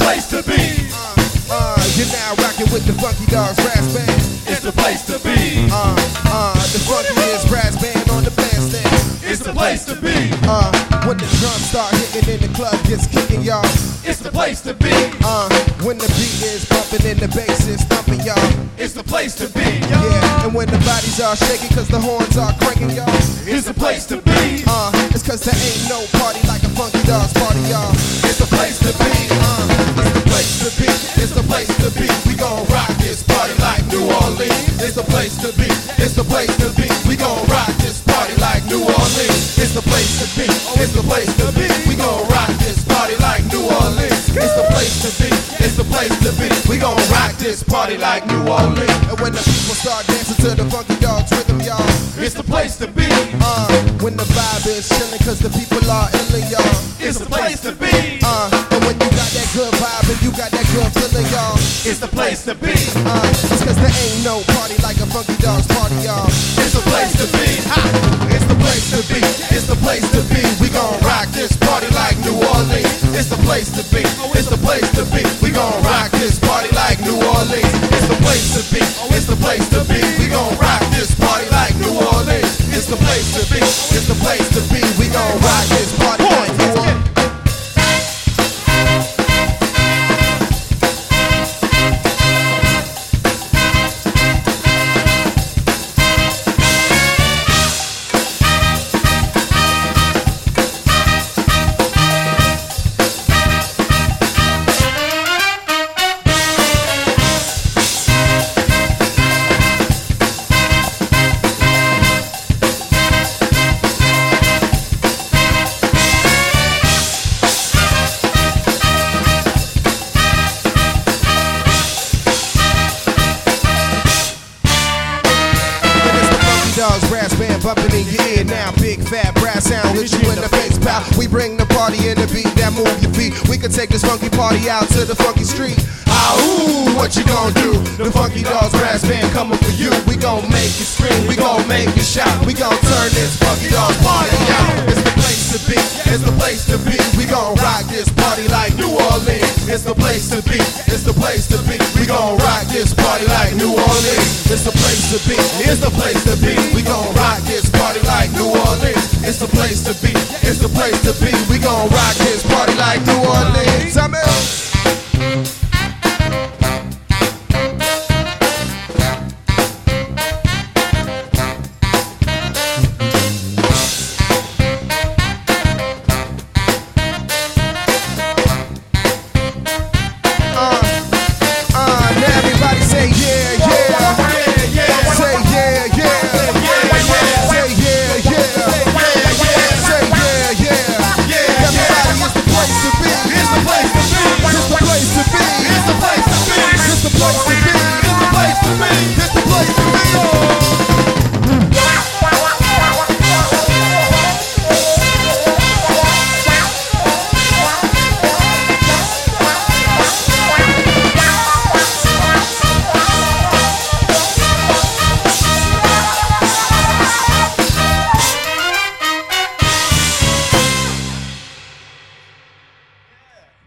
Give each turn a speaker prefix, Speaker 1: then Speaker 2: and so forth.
Speaker 1: place to be.
Speaker 2: You're now rocking with the Funky Dogs Brass Band.
Speaker 1: It's the place to be.
Speaker 2: The funkiest brass band on the bandstand.
Speaker 1: It's the place to be.
Speaker 2: When the drums start hitting and the club gets kicking, y'all.
Speaker 1: It's the place to be.
Speaker 2: When the beat is bumping and the bass is thumping, y'all.
Speaker 1: It's the place to be.
Speaker 2: Yeah, and when the bodies are shaking cause the horns are cranking, y'all.
Speaker 1: It's the place to be.
Speaker 2: It's cause there ain't no party like a Funky Dogs party, y'all.
Speaker 1: It's the place to be. It's the place to be. It's the place to be. We gon' rock this party like New Orleans. It's the place to be. It's the place to be. We gon' rock this party like New Orleans. It's the place to be. It's the place to be. We gon' rock this party like New Orleans. It's the place to be. It's the place to be. We gon' rock this party like New Orleans.
Speaker 2: And when the people start dancing to the Funky Dogs rhythm, y'all.
Speaker 1: It's the place to be.
Speaker 2: When the vibe is chillin' cause the people are illin', y'all.
Speaker 1: It's the place to be.
Speaker 2: And when you got that good vibe and you got that good feeling, y'all.
Speaker 1: It's the place to be.
Speaker 2: It's cause there ain't no party like a Funky Dogs party, y'all.
Speaker 1: It's the place to be. It's the place to be. It's the place to be. We gon' rock this party like New Orleans. It's the place to be. It's the place to be. We gon' rock this party like New Orleans. It's the place to be. It's the place to be. We gon' rock this party like New Orleans. It's the place to be. It's the place to be. We gon' rock this party like New Orleans. Dogs brass band bumping in your ear now. Big fat brass sound hit you in the face, pal. We bring the party in the beat that move your feet. We can take this funky party out to the funky street. Ooh, what you gon' do? The Funky Dogs brass band coming for you. We gon' make you scream, we gon' make you shout. We gon' turn this Funky Dogs party out. It's the place to be, it's the place to be. We gon' rock this party like New Orleans. It's the place to be, it's the place to be. We gon' rock this party like New Orleans. It's the place to be, it's the place to be. We gon' rock this party like New Orleans. It's the place to be, it's the place to be. We gon' rock this party like New Orleans.